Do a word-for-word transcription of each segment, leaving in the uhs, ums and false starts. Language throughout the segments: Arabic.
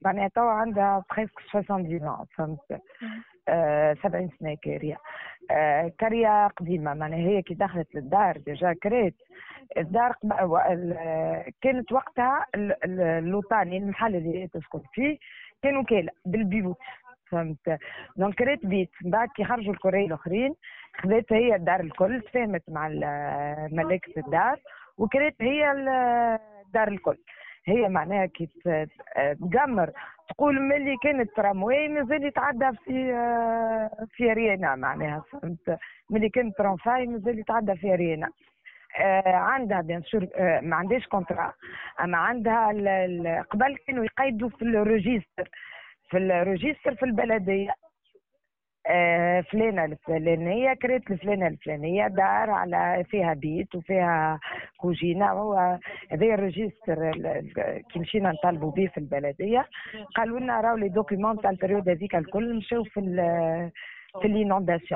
معناها توا عندها بريسك سبعين عام فهمت. مم. آه سبعين سنة كارية. آه كارية قديمة، معناها هي كي دخلت للدار ديجا كريت الدار قب- و- ال- كانت وقتها ال- ال- اللوطاني المحل اللي هي تسكن فيه كانوا كاله بالبيوت فهمت. دونك كريت بيت، من بعد كي خرجوا الكوري الاخرين خذت هي الدار الكل، تفاهمت مع ال- ملكة الدار وكريت هي ال- الدار الكل. هي معناها كي ت- تقمر تقول ملي كانت ترامواي مازال يتعدى في آه، في رينا، معناها فهمت. ملي كانت ترامفاي مازال يتعدى في رينا. آه عندها بيان سور آه ما عندهاش كونترا، اما عندها ال- ال- قبل كانوا يقيدوا في الروجيستر، في الروجيستر في البلديه. آه فلانه الفلانيه كريت الفلانه الفلانيه دار على فيها بيت وفيها كوجينه. هو هذا الريجستر ال- ال- كي مشينا نطالبوا به في البلديه قالوا لنا راهو لي دوكيومون تاع البريود هذيك الكل مشاو في ال- في الانونداسيون.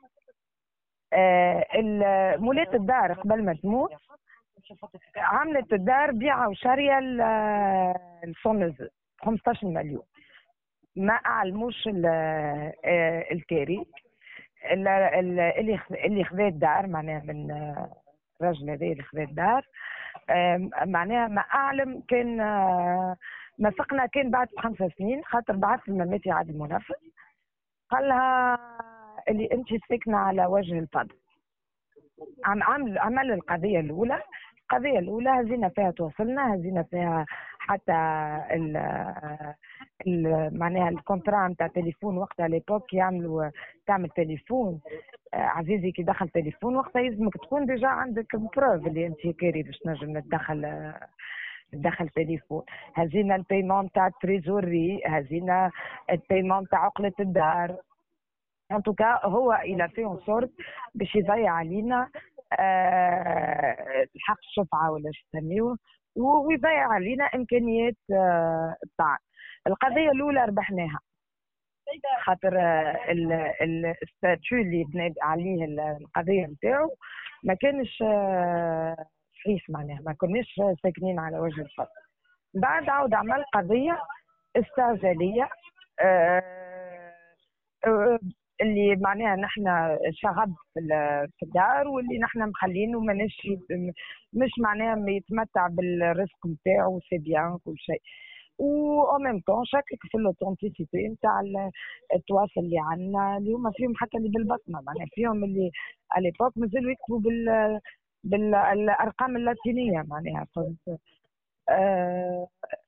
آه ال- مولات الدار قبل ما تموت عملت الدار بيعة وشارية الصونز خمسطاش مليون. ما أعلموش ال- آه، الكاري ال- ال- اللي خ- اللي خذا الدار، معناها من آه، الراجل هذا اللي خذا الدار. آم، معناها ما أعلم كان آه، مسقنا كان بعد خمسة سنين، خاطر بعث المماتي عاد المنفذ قال لها اللي أنت ساكنة على وجه الفضل. عم عمل عمل القضية الأولى. القضية الأولى هزينا فيها توصلنا، هزينا فيها حتى ال ال معناها الكونترا نتاع تليفون وقتها ليبوك يعملوا تعمل تليفون. آه، عزيزي كي دخل تليفون وقتها يلزمك تكون ديجا عندك بروف اللي انت كاري باش نجم تدخل آه، تدخل تليفون. هزينا البيمون تاع التريزوري، هزينا البيمون تاع عقلة الدار. ان توكا هو الى في سورت باش يضيع علينا آه الحق الشفعه ولا شو يسميوه، ويضيع علينا امكانيات آه الطعن. القضيه الاولى ربحناها خاطر آه، ال- ال- الستاتيو اللي بنى عليه ال- القضيه نتاعو ما كانش آه، صحيح، معناها ما كناش ساكنين على وجه الفضل. بعد عاود عمل قضيه استعجاليه آه، آه، اللي معناها نحن شغب في ال- في الدار واللي نحن مخلينه ماناش يت- مش معناها ما يتمتع بالرزق نتاعو سي بيان كل شيء. و او ميم طون شكك في الاوثنتيسيتي نتاع ال- التواصل اللي عندنا اللي هما فيهم حتى اللي بالبصمه، معناها فيهم اللي على ليبوك مازالوا يكتبوا بال بالارقام اللاتينيه، معناها فهمت. آه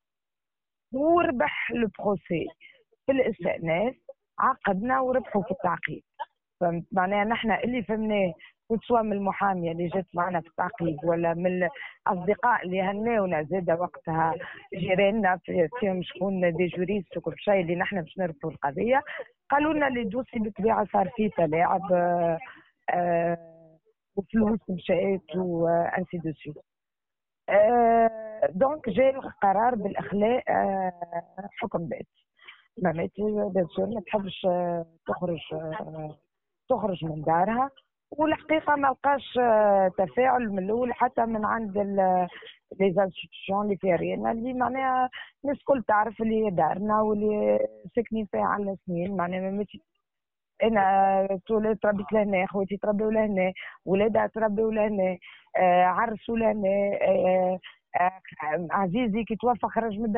وربح البروسي في الاستئناف، عقدنا وربحوا في التعقيد. فهمت معناها نحن اللي فهمناه سواء من المحاميه اللي جات معنا في التعقيد ولا من الاصدقاء اللي هناونا زاد وقتها جيراننا في- فيهم شكون دي جوريست وكل شيء اللي نحن باش نربحوا القضيه، قالوا لنا اللي دوسي بالطبيعه صار فيه تلاعب آه، آه، وفلوس مشات وانسي دو سويت. آه، دونك جاء القرار بالاخلاء آه، حكم بيت. مامتي بيان سور ما تحبش آه، تخرج آه، تخرج من دارها، والحقيقه ما لقاش آه، تفاعل من الاول حتى من عند لي زانستيتيوشن اللي في رينا اللي معناها الناس الكل تعرف اللي هي دارنا واللي ساكنين فيها على سنين. معناها مامتي انا تولد تربيت لهنا، خواتي تربيوا لهنا، ولادها تربيوا لهنا، آه عرسوا لهنا. آه آه عزيزي كي توفى خرج من